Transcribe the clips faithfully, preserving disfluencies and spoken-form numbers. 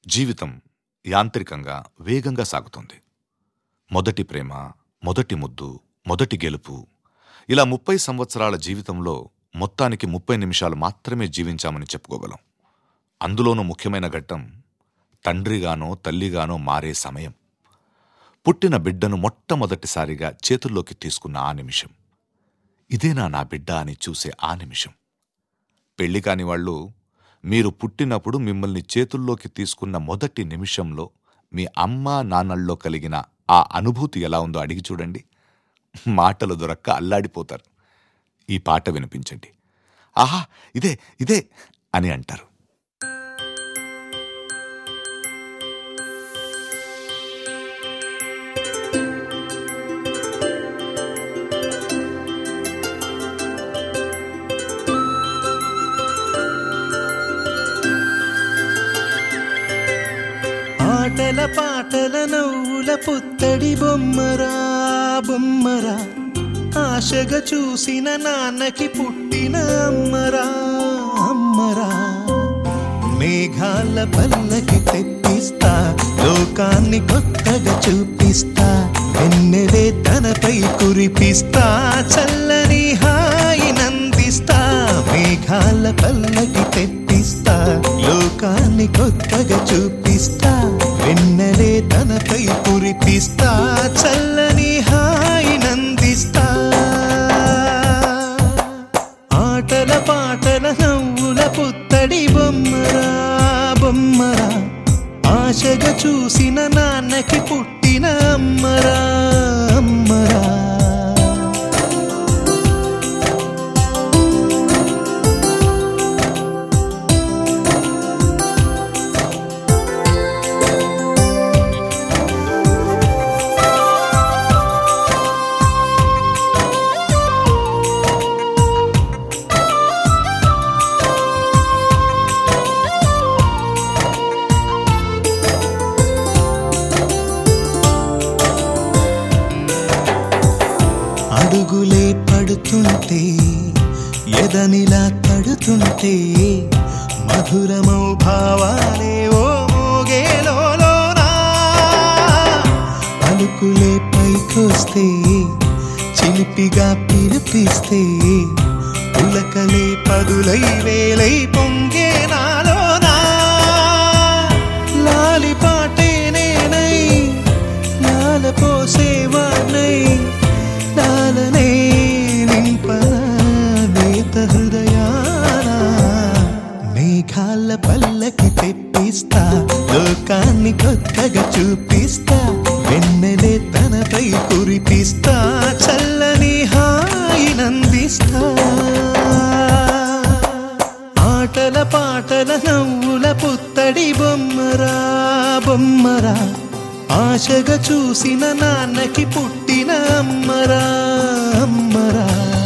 జీవితం యాంత్రికంగా వేగంగా సాగుతుంది. మొదటి ప్రేమ, మొదటి ముద్దు, మొదటి గెలుపు, ఇలా ముప్పై సంవత్సరాల జీవితంలో మొత్తానికి ముప్పై నిమిషాలు మాత్రమే జీవించామని చెప్పుకోగలం. అందులోనూ ముఖ్యమైన ఘట్టం తండ్రిగానో తల్లిగానో మారే సమయం. పుట్టిన బిడ్డను మొట్టమొదటిసారిగా చేతుల్లోకి తీసుకున్న ఆ నిమిషం. ఇదేనా నా బిడ్డ అని చూసే ఆ నిమిషం. పెళ్లి కాని వాళ్ళు మీరు పుట్టినప్పుడు మిమ్మల్ని చేతుల్లోకి తీసుకున్న మొదటి నిమిషంలో మీ అమ్మా నాన్నల్లో కలిగిన ఆ అనుభూతి ఎలా ఉందో అడిగి చూడండి. మాటలు దొరక్క అల్లాడిపోతారు. ఈ పాట వినిపించండి. ఆహా, ఇదే ఇదే అని అంటారు. ఆటల పాటల నవ్వుల పుత్తడి బొమ్మరా బొమ్మరా, ఆశగా చూసిన నాన్నకి పుట్టిన అమ్మరా అమ్మరా. మేఘాల పల్లకి తెప్పిస్తా, లోకాన్ని కొత్తగా చూపిస్తా, వెన్నెలే తనపై కురిపిస్తా, చల్లని హాయి నందిస్తా. మేఘాల పల్లకి తెప్పిస్తా, లోకాన్ని కొత్తగా చూపిస్తా, వెన్నెలే తనపై కురిపిస్తా, చల్లని హాయి నందిస్తా. ఆటల పాటల నవ్వుల పుత్తడి బొమ్మరా బొమ్మరా, ఆశగా చూసిన నాన్నకి పుట్టిన అమ్మరా అమ్మరా. అడుగులే పడుతుంటే, ఎదనిలా తడుతుంటే, మధురమౌ భావాలే ఓ మోగేలోనా. పలుకులే పైకొస్తే, చిలిపిగా పిలిపిస్తే, పులకలే పదులై వేలై పొంగే నాలోనా. లాలి పాటే నేనై, లాల పోసేవాణ్ణై, లాలనే నింపనా నేత హృదయాన. మేఘాల పల్లకి తెప్పిస్తా, లోకాన్ని కొత్తగా చూపిస్తా, వెన్నెలే తనపై కురిపిస్తా, చల్లని హాయి నందిస్తా. ఆటల పాటల నవ్వుల పుత్తడి బొమ్మరా బొమ్మరా, ఆశగా చూసిన నాన్నకి పుట్టిన అమ్మరా అమ్మరా.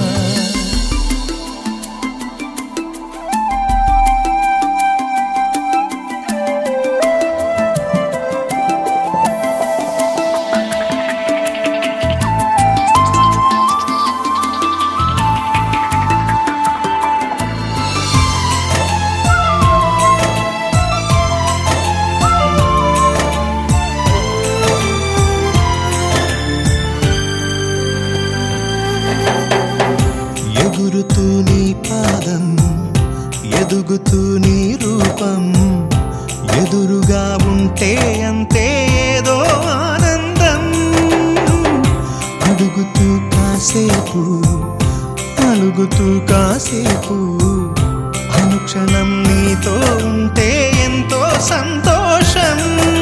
ఎగురుతూ నీ పాదం, ఎదుగుతూ నీ రూపం, ఎదురుగా ఉంటే అంతే ఏదో ఆనందం. అడుగుతూ కాసేపు, అలుగుతూ కాసేపు, అనుక్షణం నీతో ఉంటే ఎంతో సంతోషం.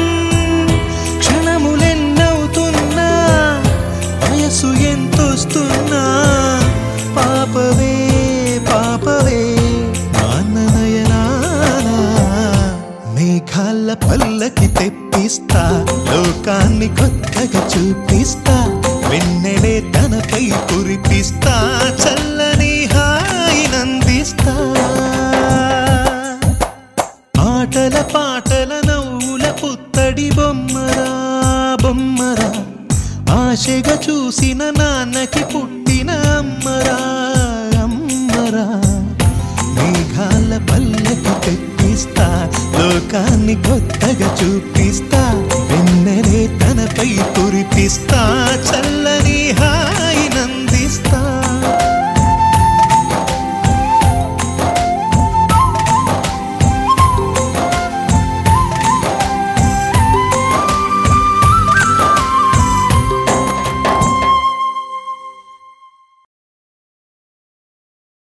క్షణములెన్నవుతున్నా, వయసు ఎంతొస్తున్నా, పాపవే పాపవే నాన్ననయనానా. మేఘాల పల్లకి తెప్పిస్తా, లోకాన్ని కొత్తగా చూపిస్తా, వెన్నెలే తనపై కురిపిస్తా, చల్లని హాయి నందిస్తా. ఆటల పాటల నవ్వుల పుత్తడి బొమ్మరా బొమ్మరా, ఆశగా చూసిన నాన్నకి పుట్టిన అమ్మరా అమ్మరా. మేఘాల పల్లకి తెప్పిస్తా, లోక లోకాన్ని కొత్తగా చూపిస్తా వెన్నెలే తనపై కురిపిస్తా చల్ల